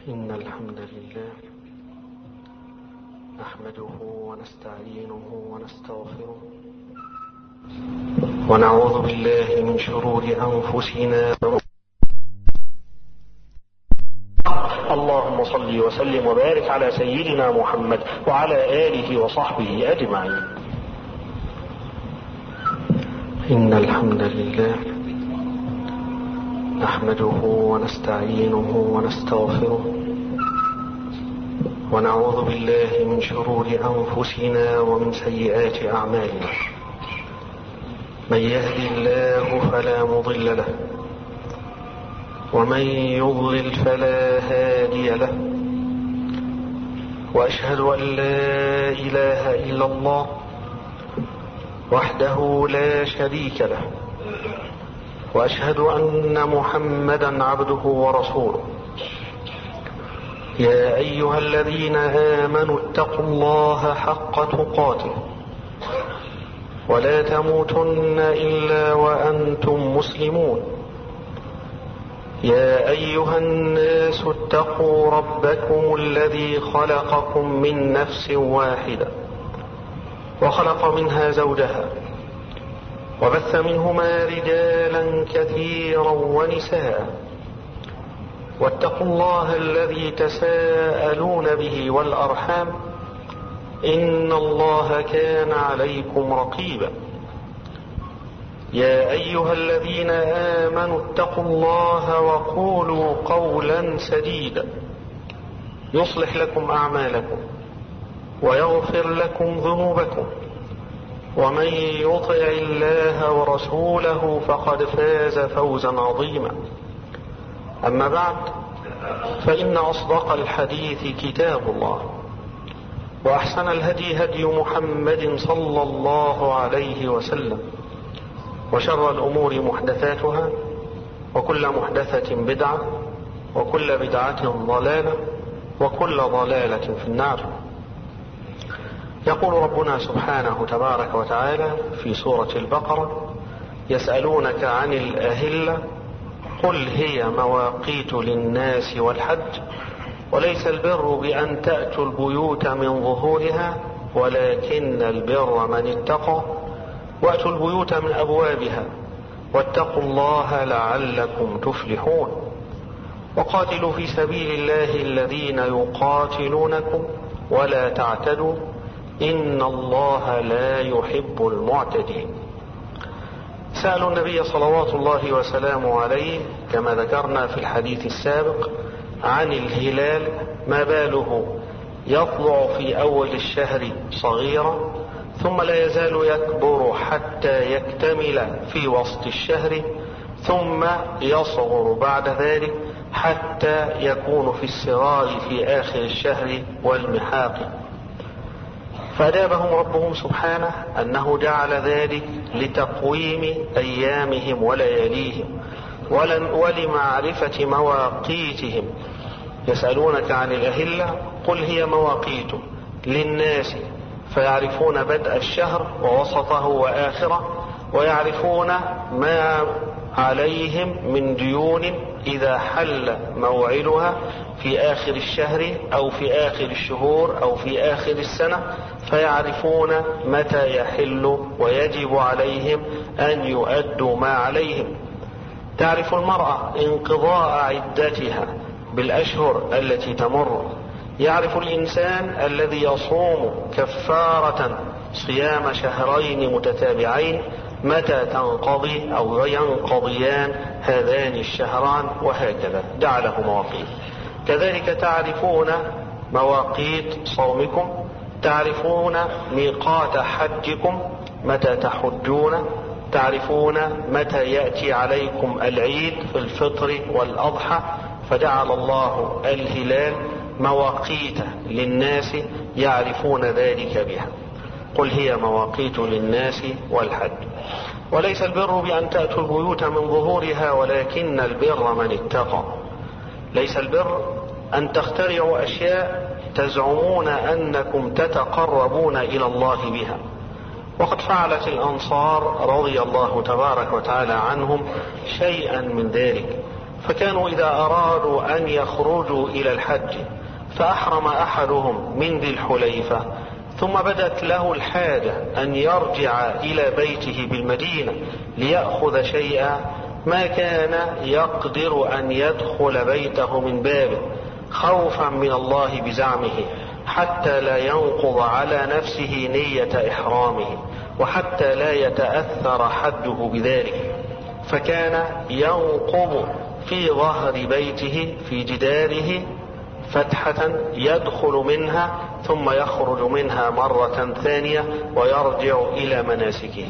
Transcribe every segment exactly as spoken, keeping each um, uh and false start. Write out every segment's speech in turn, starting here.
إن الحمد لله نحمده ونستعينه ونستغفره ونعوذ بالله من شرور أنفسنا. اللهم صل وسلم وبارك على سيدنا محمد وعلى آله وصحبه أجمعين. إن الحمد لله نحمده ونستعينه ونستغفره ونعوذ بالله من شرور أنفسنا ومن سيئات أعمالنا. من يهدي الله فلا مضل له ومن يضلل فلا هادي له، وأشهد أن لا إله إلا الله وحده لا شريك له، وأشهد أن محمدا عبده ورسوله. يا أيها الذين آمنوا اتقوا الله حق تقاته ولا تموتن إلا وأنتم مسلمون. يا أيها الناس اتقوا ربكم الذي خلقكم من نفس واحدة وخلق منها زوجها وبث منهما رجالا كثيرا ونساء، واتقوا الله الذي تساءلون به والأرحام إن الله كان عليكم رقيبا. يا أيها الذين آمنوا اتقوا الله وقولوا قولا سديدا يصلح لكم أعمالكم ويغفر لكم ذنوبكم، ومن يطع الله ورسوله فقد فاز فوزا عظيما. أما بعد، فإن أصدق الحديث كتاب الله، وأحسن الهدي هدي محمد صلى الله عليه وسلم، وشر الأمور محدثاتها، وكل محدثة بدعة، وكل بدعة ضلالة، وكل ضلالة في النار. يقول ربنا سبحانه تبارك وتعالى في سورة البقرة: يسألونك عن الأهلة قل هي مواقيت للناس والحج وليس البر بأن تأتوا البيوت من ظهورها ولكن البر من اتقى وأتوا البيوت من أبوابها واتقوا الله لعلكم تفلحون. وقاتلوا في سبيل الله الذين يقاتلونكم ولا تعتدوا إن الله لا يحب المعتدين. سألوا النبي صلوات الله وسلامه عليه كما ذكرنا في الحديث السابق عن الهلال، ما باله يطلع في أول الشهر صغيرا ثم لا يزال يكبر حتى يكتمل في وسط الشهر، ثم يصغر بعد ذلك حتى يكون في الصغار في آخر الشهر والمحاق. فأجابهم ربهم سبحانه أنه جعل ذلك لتقويم أيامهم ولياليهم ولمعرفة مواقيتهم. يسألونك عن الأهلة قل هي مواقيت للناس، فيعرفون بدء الشهر ووسطه وآخره، ويعرفون ما عليهم من ديون إذا حل موعدها في آخر الشهر أو في آخر الشهور أو في آخر السنة، فيعرفون متى يحل ويجب عليهم أن يؤدوا ما عليهم. تعرف المرأة انقضاء عدتها بالأشهر التي تمر. يعرف الإنسان الذي يصوم كفارة صيام شهرين متتابعين متى تنقضي أو ينقضيان هذان الشهران، وهكذا جعله مواقيت. كذلك تعرفون مواقيت صومكم، تعرفون ميقات حجكم متى تحجون، تعرفون متى يأتي عليكم العيد في الفطر والأضحى، فجعل الله الهلال مواقيت للناس يعرفون ذلك بها. قل هي مواقيت للناس والحج وليس البر بأن تأتوا البيوت من ظهورها ولكن البر من اتقى. ليس البر أن تخترعوا أشياء تزعمون أنكم تتقربون إلى الله بها، وقد فعلت الأنصار رضي الله تبارك وتعالى عنهم شيئا من ذلك. فكانوا إذا أرادوا أن يخرجوا إلى الحج فأحرم أحدهم من ذي الحليفة ثم بدت له الحاجة أن يرجع إلى بيته بالمدينة ليأخذ شيئا، ما كان يقدر أن يدخل بيته من بابه خوفا من الله بزعمه، حتى لا ينقض على نفسه نية إحرامه وحتى لا يتأثر حده بذلك، فكان ينقض في ظهر بيته في جداره فتحة يدخل منها ثم يخرج منها مرة ثانية ويرجع إلى مناسكه.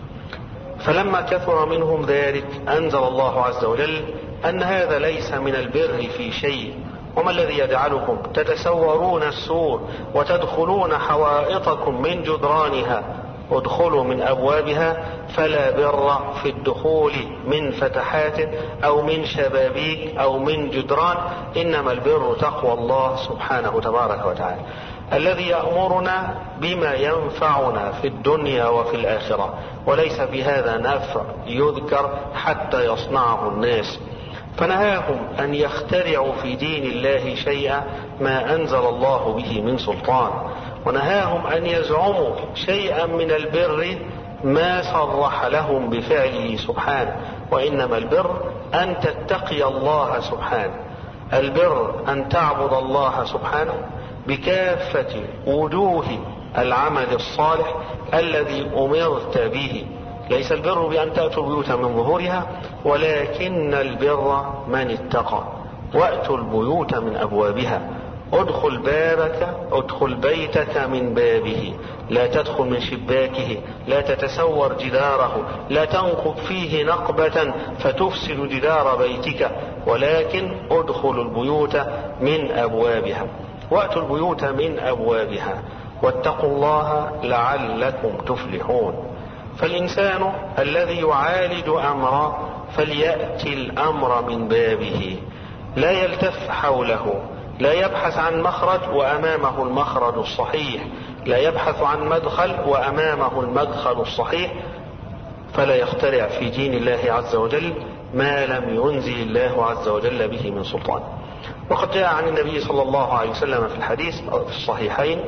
فلما كثر منهم ذلك أنزل الله عز وجل أن هذا ليس من البر في شيء، وما الذي يجعلكم تتسورون السور وتدخلون حوائطكم من جدرانها، ادخلوا من أبوابها، فلا بر في الدخول من فتحات أو من شبابيك أو من جدران، إنما البر تقوى الله سبحانه تبارك وتعالى الذي يأمرنا بما ينفعنا في الدنيا وفي الآخرة، وليس في هذا نفع يذكر حتى يصنعه الناس. فنهاهم أن يخترعوا في دين الله شيئا ما أنزل الله به من سلطان، ونهاهم أن يزعموا شيئا من البر ما صرح لهم بفعله سبحانه، وإنما البر أن تتقي الله سبحانه، البر أن تعبد الله سبحانه بكافة وجوه العمل الصالح الذي أمرت به. ليس البر بأن تأتوا البيوت من ظهورها، ولكن البر من اتقى. وأتوا البيوت من أبوابها، ادخل بابك ادخل بيتك من بابه، لا تدخل من شباكه، لا تتسور جداره، لا تنقب فيه نقبة فتفسد جدار بيتك، ولكن ادخلوا البيوت من أبوابها. وأتوا البيوت من أبوابها واتقوا الله لعلكم تفلحون. فالإنسان الذي يعالج أمرا فليأتي الأمر من بابه، لا يلتف حوله، لا يبحث عن مخرج وأمامه المخرج الصحيح، لا يبحث عن مدخل وأمامه المدخل الصحيح، فلا يخترع في دين الله عز وجل ما لم ينزل الله عز وجل به من سلطان. وقد جاء عن النبي صلى الله عليه وسلم في الحديث في الصحيحين: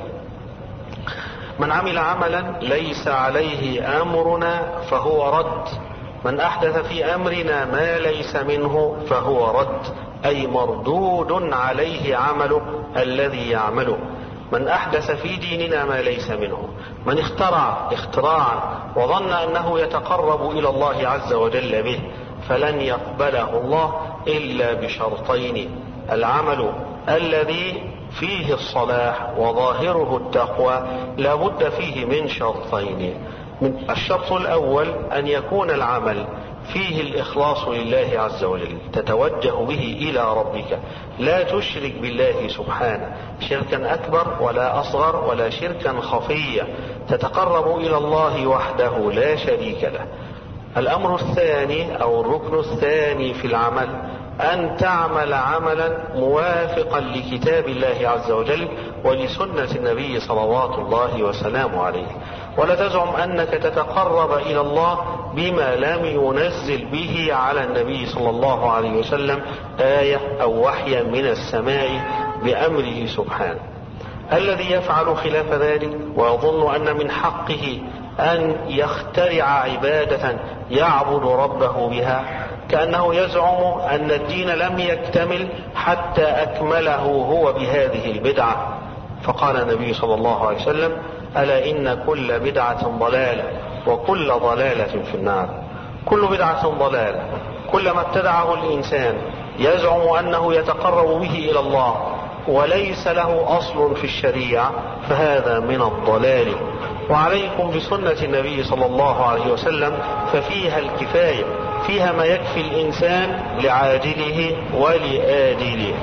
من عمل عملا ليس عليه أمرنا فهو رد، من أحدث في أمرنا ما ليس منه فهو رد، أي مردود عليه عمله الذي يعمله. من أحدث في ديننا ما ليس منه، من اخترع اختراعا وظن أنه يتقرب إلى الله عز وجل به، فلن يقبله الله إلا بشرطين: العمل الذي فيه الصلاح وظاهره التقوى لا بد فيه من شرطين. الشرط الأول أن يكون العمل فيه الإخلاص لله عز وجل، تتوجه به إلى ربك، لا تشرك بالله سبحانه شركا أكبر ولا أصغر ولا شركا خفيا، تتقرب إلى الله وحده لا شريك له. الأمر الثاني أو الركن الثاني في العمل أن تعمل عملا موافقا لكتاب الله عز وجل ولسنة النبي صلوات الله وسلامه عليه، ولا تزعم أنك تتقرب إلى الله بما لم ينزل به على النبي صلى الله عليه وسلم آية أو وحيا من السماء بأمره سبحانه. الذي يفعل خلاف ذلك ويظن أن من حقه أن يخترع عبادة يعبد ربه بها، كأنه يزعم أن الدين لم يكتمل حتى أكمله هو بهذه البدعة. فقال النبي صلى الله عليه وسلم: ألا إن كل بدعة ضلالة وكل ضلالة في النار. كل بدعة ضلالة، كلما ابتدعه الإنسان يزعم أنه يتقرب به إلى الله وليس له أصل في الشريعة فهذا من الضلال. وعليكم بسنة النبي صلى الله عليه وسلم، ففيها الكفاية، فيها ما يكفي الإنسان لعاجله ولآجله.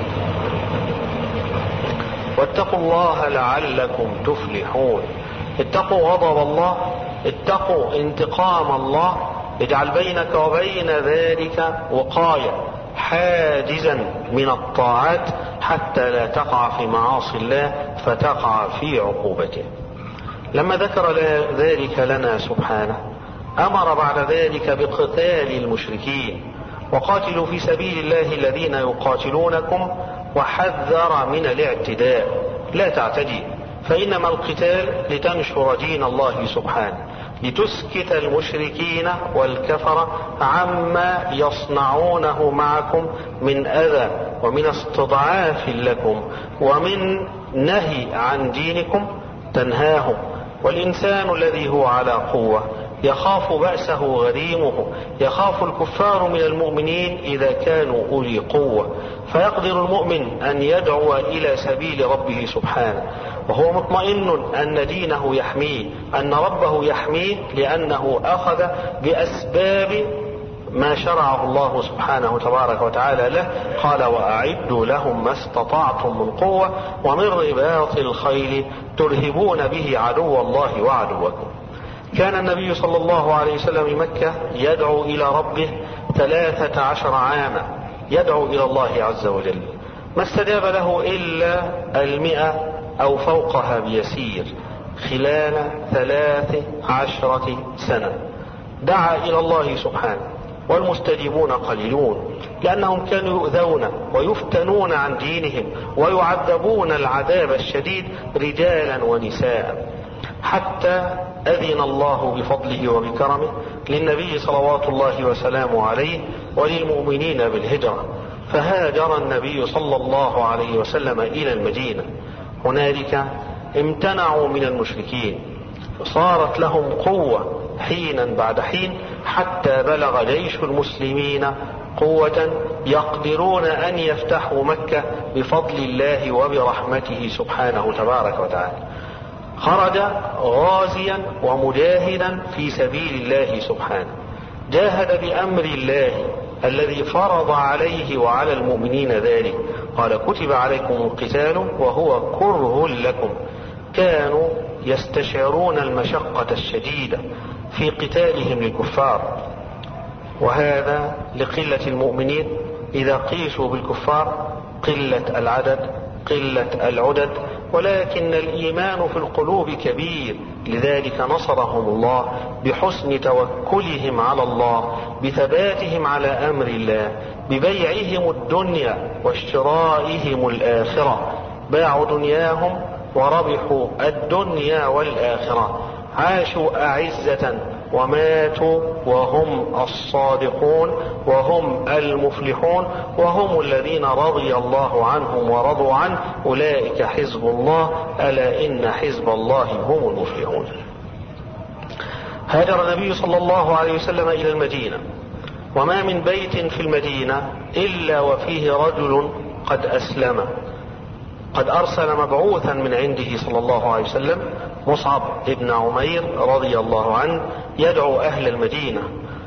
واتقوا الله لعلكم تفلحون. اتقوا غضب الله، اتقوا انتقام الله، اجعل بينك وبين ذلك وقاية، حاجزا من الطاعات حتى لا تقع في معاصي الله فتقع في عقوبته. لما ذكر ذلك لنا سبحانه أمر بعد ذلك بقتال المشركين، وقاتلوا في سبيل الله الذين يقاتلونكم وحذر من الاعتداء، لا تعتدي، فإنما القتال لتنشر دين الله سبحانه، لتسكت المشركين والكفر عما يصنعونه معكم من أذى ومن استضعاف لكم ومن نهي عن دينكم تنهاهم. والإنسان الذي هو على قوة يخاف بأسه غريمه، يخاف الكفار من المؤمنين إذا كانوا أولي قوة، فيقدر المؤمن أن يدعو إلى سبيل ربه سبحانه وهو مطمئن أن دينه يحميه، أن ربه يحميه، لأنه أخذ بأسباب ما شرعه الله سبحانه تبارك وتعالى له. قال: وأعدوا لهم ما استطعتم من قوة ومن رباط الخيل ترهبون به عدو الله وعدوكم. كان النبي صلى الله عليه وسلم في مكة يدعو إلى ربه ثلاثة عشر عاما، يدعو إلى الله عز وجل، ما استجاب له إلا المئة أو فوقها بيسير خلال ثلاث عشرة سنة. دعا إلى الله سبحانه، والمستجيبون قليلون، لأنهم كانوا يؤذون ويفتنون عن دينهم ويعذبون العذاب الشديد رجالا ونساء، حتى أذن الله بفضله وبكرمه للنبي صلوات الله وسلامه عليه وللمؤمنين بالهجرة، فهاجر النبي صلى الله عليه وسلم إلى المدينة. هنالك امتنعوا من المشركين، صارت لهم قوة حينا بعد حين، حتى بلغ جيش المسلمين قوة يقدرون أن يفتحوا مكة بفضل الله وبرحمته سبحانه تبارك وتعالى. خرج غازيا ومجاهدا في سبيل الله سبحانه، جاهد بأمر الله الذي فرض عليه وعلى المؤمنين ذلك. قال: كتب عليكم القتال وهو كره لكم. كانوا يستشعرون المشقة الشديدة في قتالهم للكفار، وهذا لقلة المؤمنين إذا قيسوا بالكفار، قلة العدد، قلة العدد، ولكن الإيمان في القلوب كبير، لذلك نصرهم الله بحسن توكلهم على الله، بثباتهم على أمر الله، ببيعهم الدنيا واشترائهم الآخرة. باعوا دنياهم وربحوا الدنيا والآخرة، عاشوا أعزة وماتوا وهم الصادقون وهم المفلحون، وهم الذين رضي الله عنهم ورضوا عنه، أولئك حزب الله، ألا إن حزب الله هم المفلحون. هاجر النبي صلى الله عليه وسلم إلى المدينة، وما من بيت في المدينة إلا وفيه رجل قد أسلم، قد أرسل مبعوثا من عنده صلى الله عليه وسلم مصعب بن عمير رضي الله عنه يدعو أهل المدينة.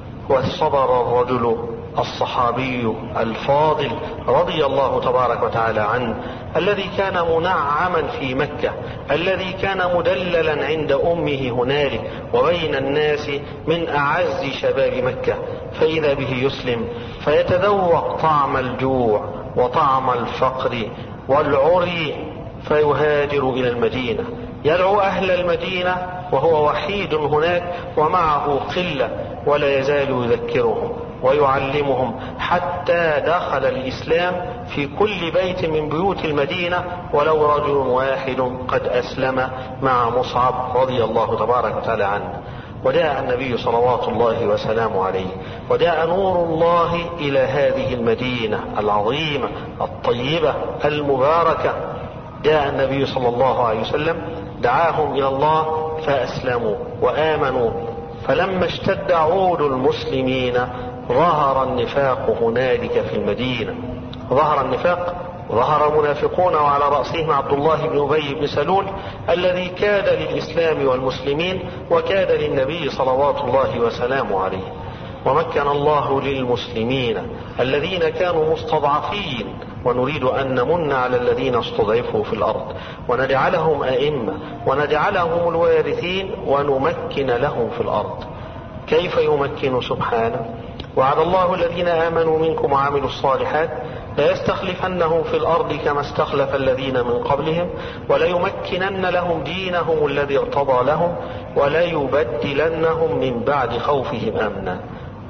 وصبر الرجل الصحابي الفاضل رضي الله تبارك وتعالى عنه، الذي كان منعما في مكة، الذي كان مدللا عند أمه هنالك وبين الناس من أعز شباب مكة، فإذا به يسلم فيتذوق طعم الجوع وطعم الفقر والعري، فيهاجر إلى المدينة، يدعو أهل المدينة وهو وحيد هناك ومعه قلة، ولا يزال يذكرهم ويعلمهم، حتى دخل الإسلام في كل بيت من بيوت المدينة ولو رجل واحد قد أسلم مع مصعب رضي الله تبارك وتعالى عنه. وجاء النبي صلوات الله وسلامه عليه، وجاء نور الله إلى هذه المدينة العظيمة الطيبة المباركة. جاء النبي صلى الله عليه وسلم دعاهم إلى الله فأسلموا وآمنوا، فلما اشتد عود المسلمين ظهر النفاق هنالك في المدينة، ظهر النفاق، ظهر المنافقون، وعلى رأسهم عبد الله بن أبي بن سلول الذي كاد للإسلام والمسلمين وكاد للنبي صلوات الله وسلامه عليه. ومكن الله للمسلمين الذين كانوا مستضعفين، ونريد أن نمن على الذين استضعفوا في الأرض ونجعلهم أئمة ونجعلهم الوارثين ونمكن لهم في الأرض. كيف يمكن سبحانه؟ وعد الله الذين آمنوا منكم وعملوا الصالحات ليستخلفنهم في الأرض كما استخلف الذين من قبلهم وليمكنن لهم دينهم الذي ارتضى لهم وليبدلنهم من بعد خوفهم أمنا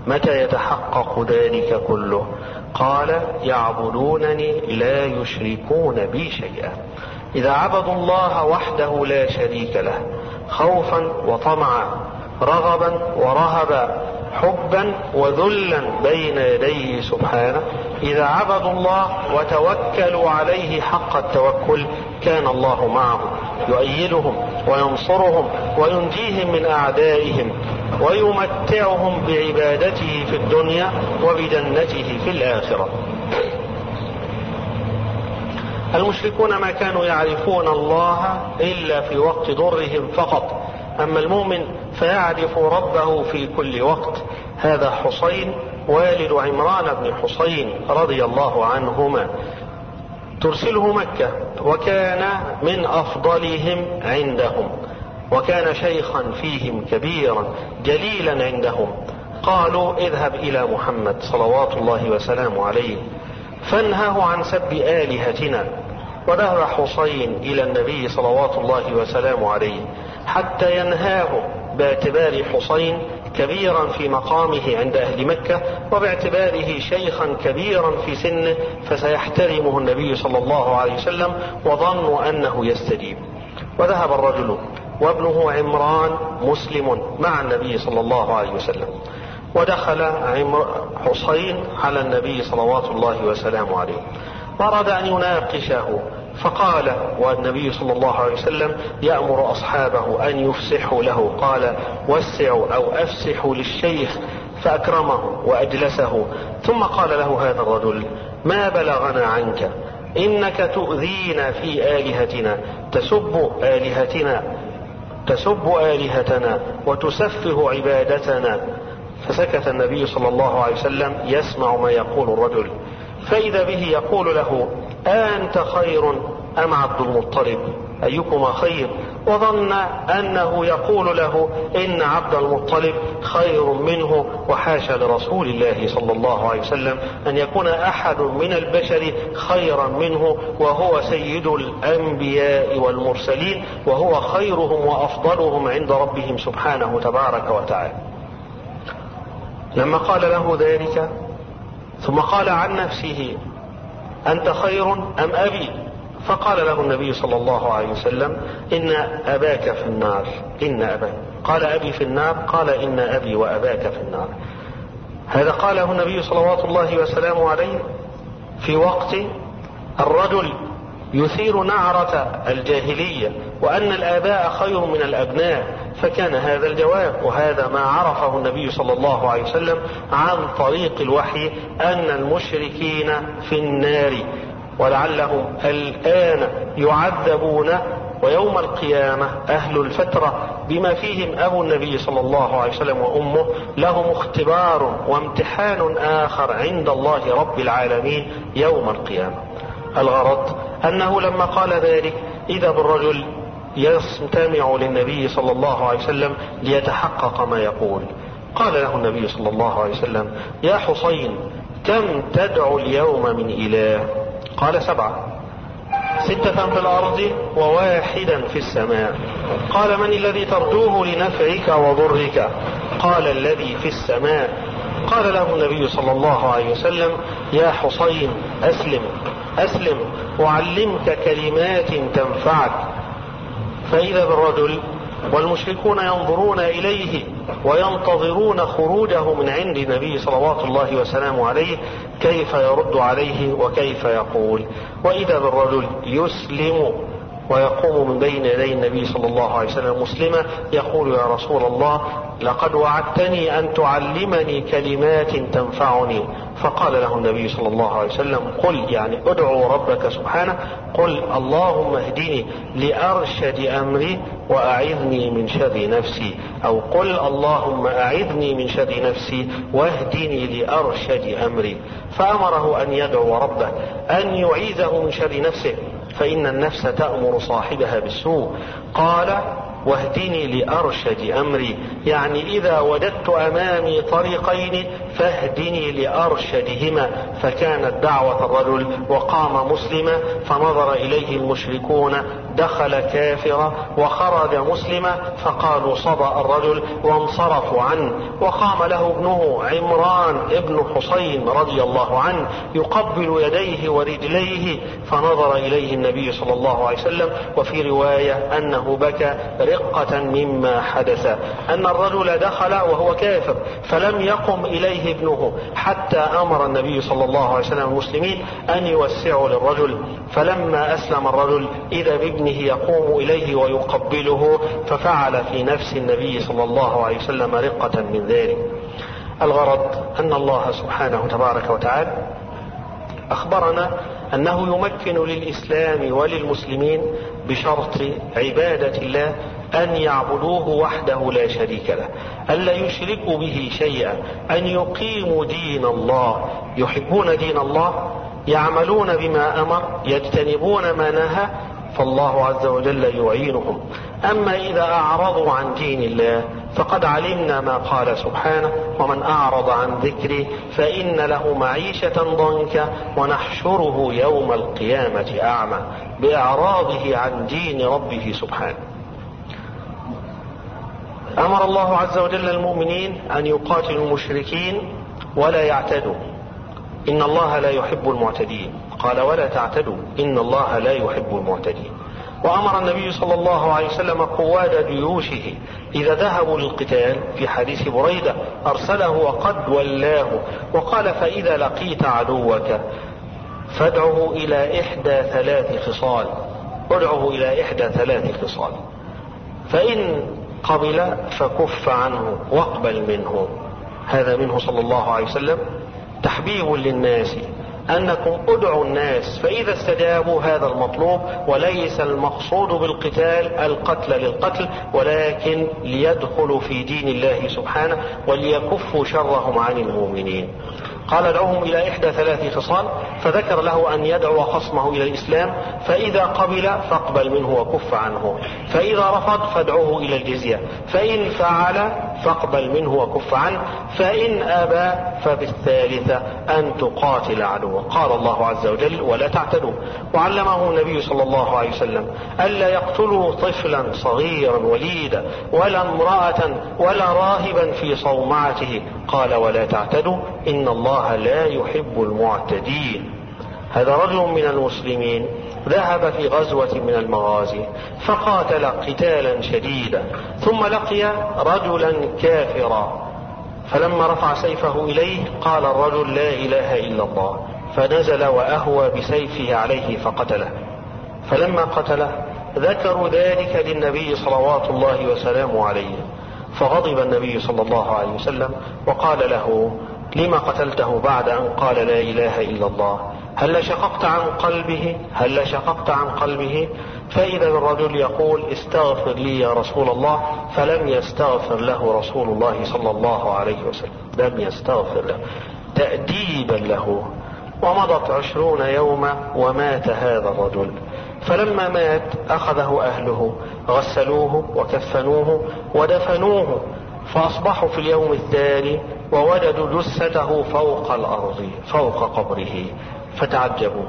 متى يتحقق ذلك كله؟ قال يعبدونني لا يشركون بي شيئا. إذا عبدوا الله وحده لا شريك له خوفا وطمعا، رغبا ورهبا، حبا وذلا بين يديه سبحانه، إذا عبدوا الله وتوكلوا عليه حق التوكل كان الله معهم يؤيدهم وينصرهم وينجيهم من أعدائهم ويمتعهم بعبادته في الدنيا وبجنته في الآخرة. المشركون ما كانوا يعرفون الله إلا في وقت ضرهم فقط، أما المؤمن فيعرف ربه في كل وقت. هذا حسين والد عمران بن حسين رضي الله عنهما، ترسله مكة، وكان من أفضلهم عندهم، وكان شيخا فيهم كبيرا جليلا عندهم. قالوا اذهب إلى محمد صلوات الله وسلامه عليه فانهه عن سب آلهتنا. وذهب حسين إلى النبي صلوات الله وسلامه عليه حتى ينهاه، باعتبار حسين كبيرا في مقامه عند أهل مكة، وباعتباره شيخا كبيرا في سنه فسيحترمه النبي صلى الله عليه وسلم، وظنوا أنه يستجيب. وذهب الرجل وابنه عمران مسلم مع النبي صلى الله عليه وسلم، ودخل حسين على النبي صلوات الله وسلامه عليه وأراد أن يناقشه، فقال، والنبي صلى الله عليه وسلم يأمر أصحابه أن يفسحوا له، قال وسعوا أو أفسحوا للشيخ، فأكرمه وأجلسه. ثم قال له هذا الرجل ما بلغنا عنك، إنك تؤذينا في آلهتنا، تسب آلهتنا تسب آلهتنا وتسفه عبادتنا. فسكت النبي صلى الله عليه وسلم يسمع ما يقول الرجل، فإذا به يقول له أنت خير أم عبد المطلب، أيكما خير؟ وظن أنه يقول له إن عبد المطلب خير منه، وحاشا لرسول الله صلى الله عليه وسلم أن يكون أحد من البشر خيرا منه، وهو سيد الأنبياء والمرسلين، وهو خيرهم وأفضلهم عند ربهم سبحانه تبارك وتعالى. لما قال له ذلك ثم قال عن نفسه أنت خير أم أبي؟ فقال له النبي صلى الله عليه وسلم إن أباك في النار. إن أباك قال أبي في النار؟ قال إن أبي وأباك في النار. هذا قاله النبي صلوات الله وسلامه عليه في وقت الرجل يثير نعرة الجاهلية، وأن الآباء خير من الأبناء، فكان هذا الجواب. وهذا ما عرفه النبي صلى الله عليه وسلم عن طريق الوحي، أن المشركين في النار، ولعلهم الآن يعذبون، ويوم القيامة أهل الفترة بما فيهم أبو النبي صلى الله عليه وسلم وأمه لهم اختبار وامتحان آخر عند الله رب العالمين يوم القيامة. الغرض أنه لما قال ذلك إذا بالرجل يستمع للنبي صلى الله عليه وسلم ليتحقق ما يقول. قال له النبي صلى الله عليه وسلم يا حسين كم تدعو اليوم من إله؟ قال سبعة، ستة في الأرض وواحدا في السماء. قال من الذي ترجوه لنفعك وضرك؟ قال الذي في السماء. قال له النبي صلى الله عليه وسلم يا حسين أسلم أسلم وعلمك كلمات تنفعك. فإذا بالرجل والمشركون ينظرون إليه وينتظرون خروجه من عند النبي صلوات الله وسلامه عليه كيف يرد عليه وكيف يقول. وإذا بالرجل يسلم ويقوم من بين يدي النبي صلى الله عليه وسلم مسلما يقول يا رسول الله لقد وعدتني أن تعلمني كلمات تنفعني. فقال له النبي صلى الله عليه وسلم قل، يعني ادعو ربك سبحانه، قل اللهم اهدني لأرشد أمري وأعذني من شر نفسي، أو قل اللهم أعذني من شر نفسي واهدني لأرشد أمري. فأمره أن يدعو ربه أن يعيذه من شر نفسه، فإن النفس تأمر صاحبها بالسوء. قال واهدني لأرشد أمري، يعني إذا وجدت أمامي طريقين فاهدني لأرشدهما. فكانت دعوة الرجل وقام مسلما، فنظر إليه المشركون دخل كافرا وخرج مسلما، فقالوا صدأ الرجل وانصرفوا عنه. وقام له ابنه عمران ابن حسين رضي الله عنه يقبل يديه ورجليه، فنظر إليه النبي صلى الله عليه وسلم، وفي رواية أنه بكى رقة مما حدث، أن الرجل دخل وهو كافر فلم يقم إليه ابنه حتى أمر النبي صلى الله عليه وسلم المسلمين أن يوسعوا للرجل. فلما أسلم الرجل إذا بابنه يقوم إليه ويقبله، ففعل في نفس النبي صلى الله عليه وسلم رقة من ذلك. الغرض أن الله سبحانه تبارك وتعالى أخبرنا أنه يمكن للإسلام وللمسلمين بشرط عبادة الله أن يعبدوه وحده لا شريك له، ألا يشركوا به شيئا، أن يقيموا دين الله، يحبون دين الله، يعملون بما أمر، يجتنبون ما نهى، فالله عز وجل يعينهم. أما إذا أعرضوا عن دين الله فقد علمنا ما قال سبحانه: ومن أعرض عن ذكري فإن له معيشة ضنكا ونحشره يوم القيامة أعمى، بإعراضه عن دين ربه سبحانه. أمر الله عز وجل المؤمنين أن يقاتلوا المشركين ولا يعتدوا، إن الله لا يحب المعتدين، قال: ولا تعتدوا إن الله لا يحب المعتدين. وأمر النبي صلى الله عليه وسلم قواد جيوشه إذا ذهبوا للقتال، في حديث بريدة أرسله وقد ولاه، وقال: فإذا لقيت عدوك فادعه إلى إحدى ثلاث خصال، ادعه إلى إحدى ثلاث خصال، فإن قبل فكف عنه واقبل منه. هذا منه صلى الله عليه وسلم تحبيب للناس أنكم ادعوا الناس، فإذا استجابوا هذا المطلوب، وليس المقصود بالقتال القتل للقتل، ولكن ليدخلوا في دين الله سبحانه وليكفوا شرهم عن المؤمنين. قال: ادعوهم إلى إحدى ثلاث خصال، فذكر له أن يدعو خصمه إلى الإسلام، فإذا قبل فاقبل منه وكف عنه، فإذا رفض فادعوه إلى الجزية، فإن فعل فاقبل منه وكف عنه، فإن أبى فبالثالثة أن تقاتل عدوه. قال الله عز وجل: ولا تعتدوا. وعلمه النبي صلى الله عليه وسلم ألا يقتلوا طفلا صغيرا وليدا ولا امرأة ولا راهبا في صومعته، قال: ولا تعتدوا إن الله لا يحب المعتدين. هذا رجل من المسلمين ذهب في غزوة من المغازي فقاتل قتالا شديدا، ثم لقي رجلا كافرا، فلما رفع سيفه إليه قال الرجل: لا إله إلا الله، فنزل وأهوى بسيفه عليه فقتله. فلما قتله ذكروا ذلك للنبي صلوات الله وسلامه عليه، فغضب النبي صلى الله عليه وسلم وقال له: لما قتلته بعد أن قال لا إله إلا الله؟ هل شققت عن قلبه؟ هل شققت عن قلبه؟ فإذا بالرجل يقول: استغفر لي يا رسول الله، فلم يستغفر له رسول الله صلى الله عليه وسلم، لم يستغفر له تأديبا له. ومضت عشرون يوما ومات هذا الرجل. فلما مات أخذه أهله غسلوه وكفنوه ودفنوه، فأصبحوا في اليوم التالي ووجدوا جثته فوق الأرض فوق قبره، فتعجبوا،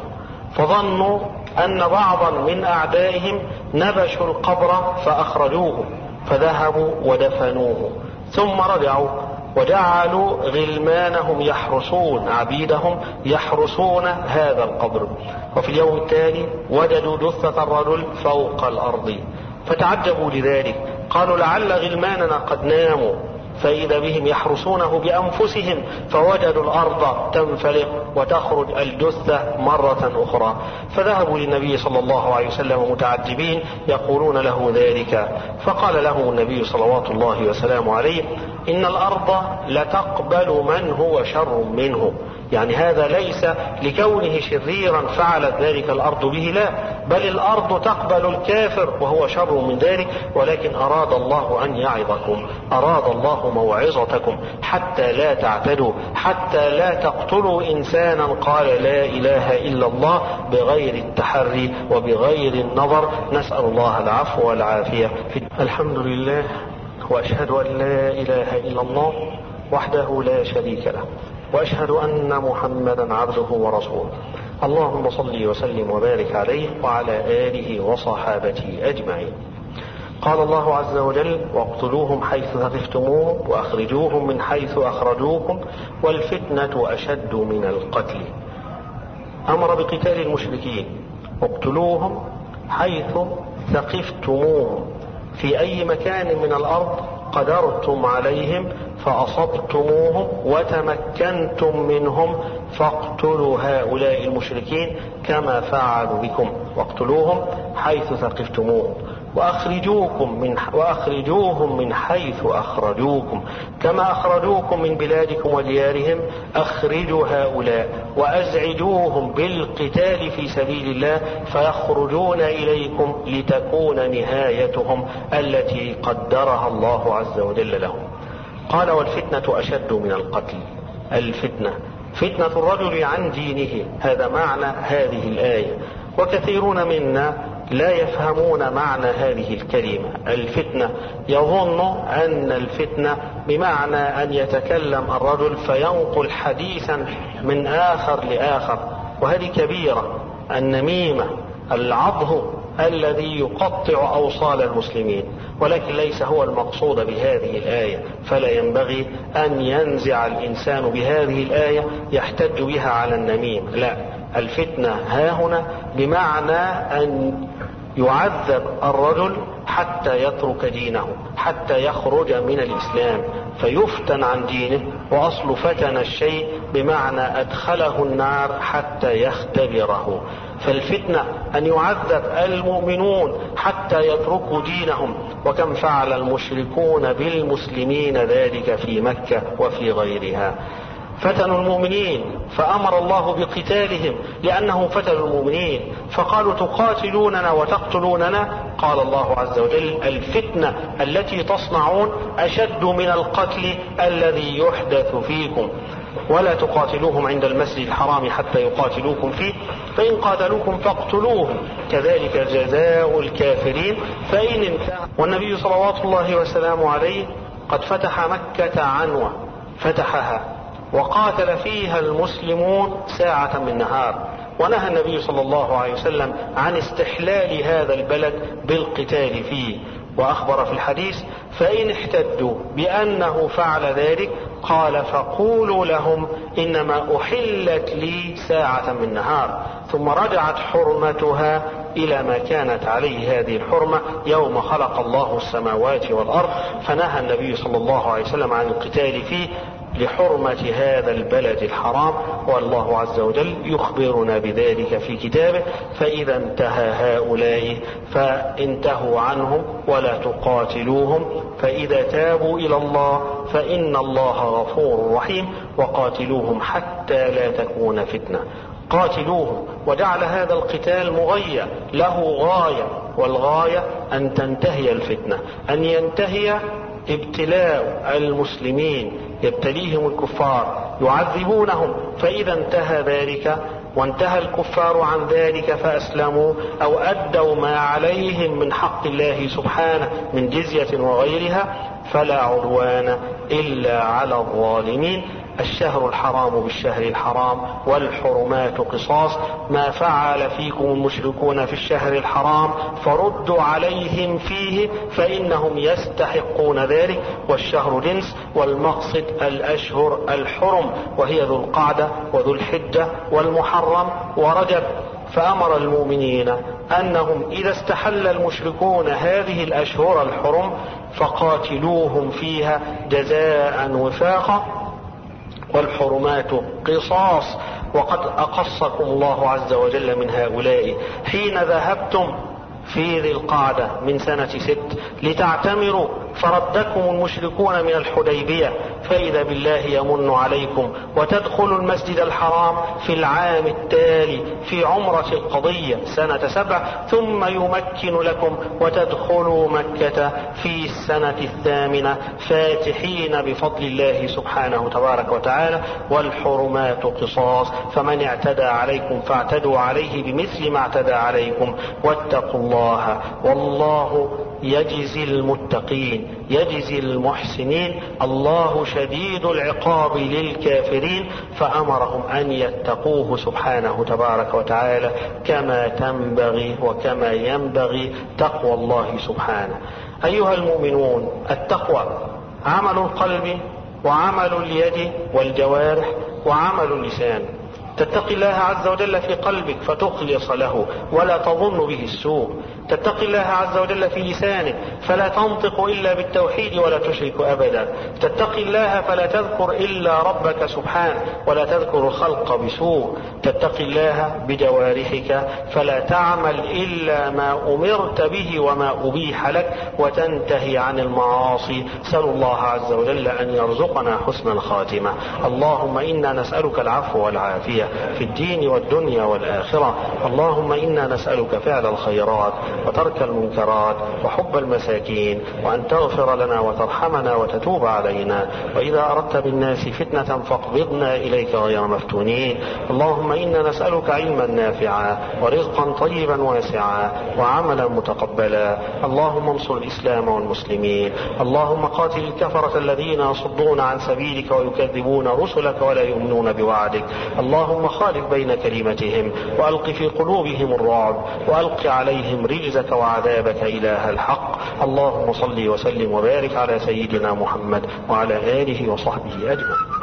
فظنوا أن بعضا من أعدائهم نبشوا القبر فأخرجوه، فذهبوا ودفنوه، ثم رجعوا وجعلوا غلمانهم يحرسون عبيدهم يحرسون هذا القبر. وفي اليوم التالي وجدوا جثة الرجل فوق الأرض، فتعجبوا لذلك، قالوا: لعل غلماننا قد ناموا، فإذا بهم يحرسونه بأنفسهم، فوجدوا الأرض تنفلق وتخرج الجثة مرة أخرى، فذهبوا للنبي صلى الله عليه وسلم متعجبين يقولون له ذلك، فقال لهم النبي صلوات الله وسلامه عليه: إن الأرض لتقبل من هو شر منه، يعني هذا ليس لكونه شريرا فعلت ذلك الأرض به، لا، بل الأرض تقبل الكافر وهو شر من ذلك، ولكن أراد الله أن يعظكم، أراد الله موعظتكم حتى لا تعتدوا، حتى لا تقتلوا إنسانا قال لا إله إلا الله بغير التحري وبغير النظر. نسأل الله العفو والعافية. الحمد لله، وأشهد أن لا إله إلا الله وحده لا شريك له، وأشهد أن محمدا عبده ورسوله. اللهم صل وسلم وبارك عليه وعلى آله وصحابته أجمعين. قال الله عز وجل: واقتلوهم حيث ثقفتموهم وأخرجوهم من حيث أخرجوكم والفتنة أشد من القتل. أمر بقتال المشركين، واقتلوهم حيث ثقفتموهم، في أي مكان من الأرض قدرتم عليهم فأصبتموهم وتمكنتم منهم فاقتلوا هؤلاء المشركين كما فعلوا بكم، واقتلوهم حيث ثقفتموهم وأخرجوكم من وأخرجوهم من حيث أخرجوكم كما أخرجوكم من بلادكم وديارهم. أخرجوا هؤلاء وأزعجوهم بالقتال في سبيل الله فيخرجون إليكم لتكون نهايتهم التي قدرها الله عز وجل لهم. قال: والفتنة أشد من القتل. الفتنة فتنة الرجل عن دينه، هذا معنى هذه الآية، وكثيرون منا لا يفهمون معنى هذه الكلمة. الفتنة يظن أن الفتنة بمعنى أن يتكلم الرجل فينقل حديثا من آخر لآخر، وهذه كبيرة. النميمة العضه الذي يقطع أوصال المسلمين، ولكن ليس هو المقصود بهذه الآية، فلا ينبغي أن ينزع الإنسان بهذه الآية يحتج بها على النميم، لا، الفتنة هاهنا بمعنى أن يعذب الرجل حتى يترك دينه، حتى يخرج من الإسلام فيفتن عن دينه، وأصل فتن الشيء بمعنى أدخله النار حتى يختبره. فالفتنة أن يعذب المؤمنون حتى يتركوا دينهم، وكم فعل المشركون بالمسلمين ذلك في مكة وفي غيرها. فتنوا المؤمنين فأمر الله بقتالهم لأنهم فتنوا المؤمنين، فقالوا: تقاتلوننا وتقتلوننا. قال الله عز وجل: الفتنة التي تصنعون أشد من القتل الذي يحدث فيكم، ولا تقاتلوهم عند المسجد الحرام حتى يقاتلوكم فيه، فإن قاتلوكم فاقتلوهم كذلك جزاء الكافرين فإن انتهوا. والنبي صلوات الله وسلامه عليه قد فتح مكة عنوة، فتحها وقاتل فيها المسلمون ساعة من نهار، ونهى النبي صلى الله عليه وسلم عن استحلال هذا البلد بالقتال فيه، وأخبر في الحديث: فإن احتجوا بأنه فعل ذلك قال: فقولوا لهم إنما أحلت لي ساعة من نهار، ثم رجعت حرمتها إلى ما كانت عليه هذه الحرمة يوم خلق الله السماوات والأرض. فنهى النبي صلى الله عليه وسلم عن القتال فيه لحرمة هذا البلد الحرام، والله عز وجل يخبرنا بذلك في كتابه: فإذا انتهى هؤلاء فانتهوا عنهم ولا تقاتلوهم، فإذا تابوا إلى الله فإن الله غفور رحيم، وقاتلوهم حتى لا تكون فتنة. قاتلوهم، وجعل هذا القتال مغية له غاية، والغاية أن تنتهي الفتنة، أن ينتهي ابتلاء المسلمين، يبتليهم الكفار يعذبونهم، فإذا انتهى ذلك وانتهى الكفار عن ذلك فأسلموا أو أدوا ما عليهم من حق الله سبحانه من جزية وغيرها، فلا عدوان إلا على الظالمين. الشهر الحرام بالشهر الحرام والحرمات قصاص، ما فعل فيكم المشركون في الشهر الحرام فردوا عليهم فيه فإنهم يستحقون ذلك، والشهر جنس، والمقصد الأشهر الحرم، وهي ذو القعدة وذو الحجة والمحرم ورجب. فأمر المؤمنين أنهم إذا استحل المشركون هذه الأشهر الحرم فقاتلوهم فيها جزاء وفاقا، والحرمات قصاص. وقد أقصكم الله عز وجل من هؤلاء حين ذهبتم في ذي القعدة من سنة ست لتعتمروا فردكم المشركون من الحديبية، فإذا بالله يمن عليكم وتدخلوا المسجد الحرام في العام التالي في عمرة القضية سنة سبع، ثم يمكن لكم وتدخلوا مكة في السنة الثامنة فاتحين بفضل الله سبحانه تبارك وتعالى، والحرمات قصاص، فمن اعتدى عليكم فاعتدوا عليه بمثل ما اعتدى عليكم، واتقوا الله والله يجزي المتقين يجزي المحسنين، الله شديد العقاب للكافرين، فأمرهم أن يتقوه سبحانه تبارك وتعالى كما تنبغي وكما ينبغي تقوى الله سبحانه. أيها المؤمنون، التقوى عمل القلب وعمل اليد والجوارح وعمل اللسان. تتقي الله عز وجل في قلبك فتخلص له ولا تظن به السوء، تتقي الله عز وجل في لسانك فلا تنطق إلا بالتوحيد ولا تشرك أبدا، تتقي الله فلا تذكر إلا ربك سبحانه ولا تذكر الخلق بسوء، تتقي الله بجوارحك فلا تعمل إلا ما أمرت به وما أبيح لك وتنتهي عن المعاصي. سأل الله عز وجل أن يرزقنا حسن الخاتمة. اللهم إنا نسألك العفو والعافية في الدين والدنيا والآخرة. اللهم إنا نسألك فعل الخيرات وترك المنكرات وحب المساكين، وأن تغفر لنا وترحمنا وتتوب علينا، وإذا أردت بالناس فتنة فاقبضنا إليك غير مفتونين. اللهم إنا نسألك علما نافعا ورزقا طيبا واسعا وعملا متقبلا. اللهم انصر الإسلام والمسلمين. اللهم قاتل الكفرة الذين يصدون عن سبيلك ويكذبون رسلك ولا يؤمنون بوعدك. اللهم خالف بين كلمتهم وألق في قلوبهم الرعب وألق عليهم رجزك وعذابك إله الحق. اللهم صل وسلم وبارك على سيدنا محمد وعلى آله وصحبه أجمعين.